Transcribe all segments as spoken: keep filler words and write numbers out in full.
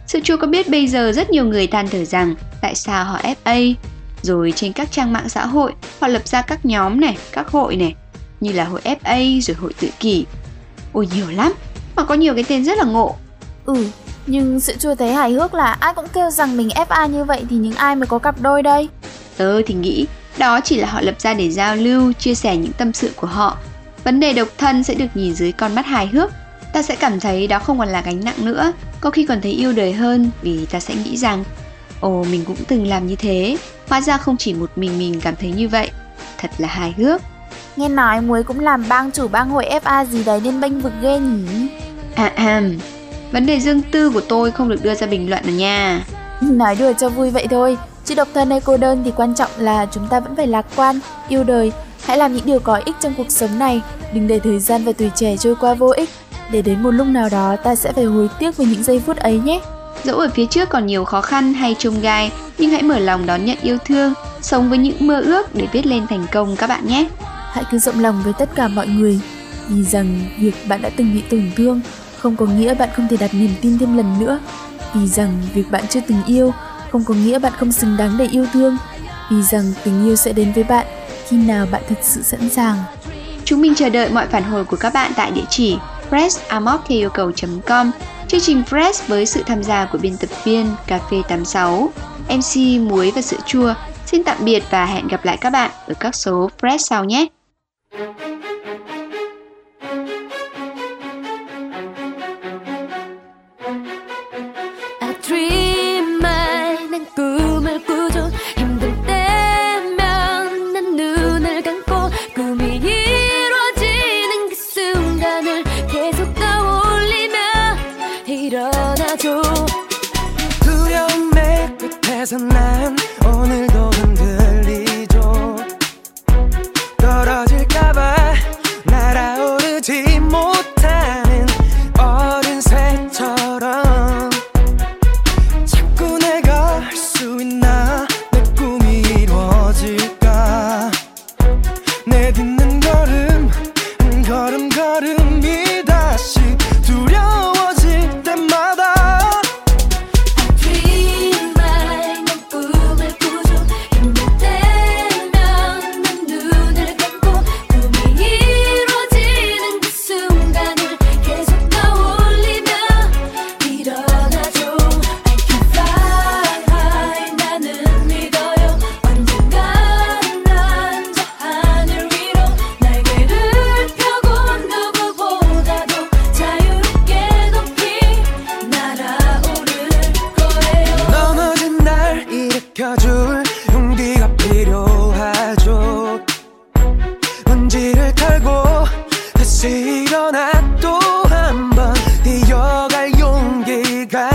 Sữa chua có biết bây giờ rất nhiều người than thở rằng tại sao họ ép a, rồi trên các trang mạng xã hội họ lập ra các nhóm này, các hội này, như là hội ép a rồi hội tự kỷ. Ôi nhiều lắm, mà có nhiều cái tên rất là ngộ. Ừ, nhưng sữa chua thấy hài hước là ai cũng kêu rằng mình ép a như vậy thì những ai mới có cặp đôi đây? Tớ thì nghĩ đó chỉ là họ lập ra để giao lưu, chia sẻ những tâm sự của họ. Vấn đề độc thân sẽ được nhìn dưới con mắt hài hước. Ta sẽ cảm thấy đó không còn là gánh nặng nữa, có khi còn thấy yêu đời hơn, vì ta sẽ nghĩ rằng ồ, mình cũng từng làm như thế, hóa ra không chỉ một mình mình cảm thấy như vậy. Thật là hài hước. Nghe nói Muối cũng làm bang chủ bang hội ép a gì đấy nên bênh vực ghê nhỉ? À à, vấn đề riêng tư của tôi không được đưa ra bình luận nào nha. Nói đùa cho vui vậy thôi, chứ độc thân hay cô đơn thì quan trọng là chúng ta vẫn phải lạc quan, yêu đời. Hãy làm những điều có ích trong cuộc sống này, đừng để thời gian và tuổi trẻ trôi qua vô ích. Để đến một lúc nào đó ta sẽ phải hối tiếc về những giây phút ấy nhé. Dẫu ở phía trước còn nhiều khó khăn hay chông gai, nhưng hãy mở lòng đón nhận yêu thương, sống với những mơ ước để viết lên thành công các bạn nhé. Hãy cứ rộng lòng với tất cả mọi người, vì rằng việc bạn đã từng bị tổn thương không có nghĩa bạn không thể đặt niềm tin thêm lần nữa. Vì rằng việc bạn chưa từng yêu không có nghĩa bạn không xứng đáng để yêu thương. Vì rằng tình yêu sẽ đến với bạn khi nào bạn thực sự sẵn sàng. Chúng mình chờ đợi mọi phản hồi của các bạn tại địa chỉ fresh a m o c theo yêu cầu chấm com. Chương trình Fresh với sự tham gia của biên tập viên Cà phê tám sáu, em xê Muối và Sữa Chua. Xin tạm biệt và hẹn gặp lại các bạn ở các số Fresh sau nhé. 두려움의 끝에서 난 오늘도 흔들리죠. 떨어질까봐 날아오르지 못하는 어린 새처럼 자꾸 내가 할 수 있나, 내 꿈이 이루어질까. 내딛는 걸음 한 걸음 걸음이 다시 두려워질 때마다 줄 용기가 필요하죠. 먼지를 털고 다시 일어나 또 한 번 뛰어갈 용기가,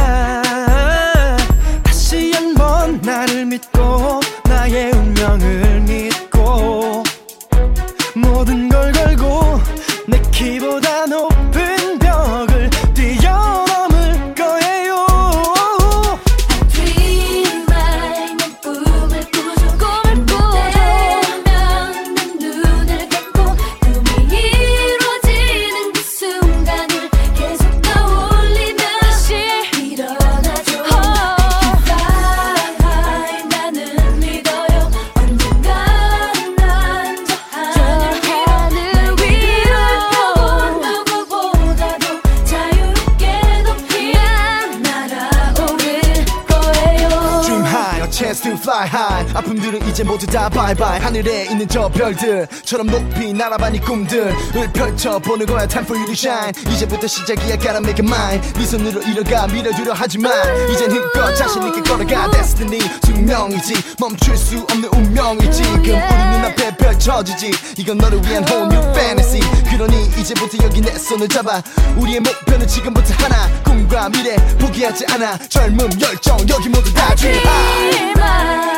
다시 한 번 나를 믿고 나의 운명을 믿고 모든 걸 걸고 내 키보다 높은 벽을 뛰어넘을 거예요. Chance to fly high. 아픔들은 이제 모두 다 bye bye. 하늘에 있는 저 별들처럼 높이 날아봐 네 꿈들을 펼쳐보는 거야. Time for you to shine. 이제부터 시작이야. Gotta make it mine. 네 손으로 이뤄가 밀어두려 하지만 이젠 힘껏 자신 있게 걸어가. Destiny 숙명이지, 멈출 수 없는 운명이지. 지금 우리 눈앞에 펼쳐지지. 이건 너를 위한 whole new fantasy. 그러니 이제부터 여기 내 손을 잡아. 우리의 목표는 지금부터 하나. 꿈과 미래 포기하지 않아. 젊음 열정 여기 모두 다 dream high.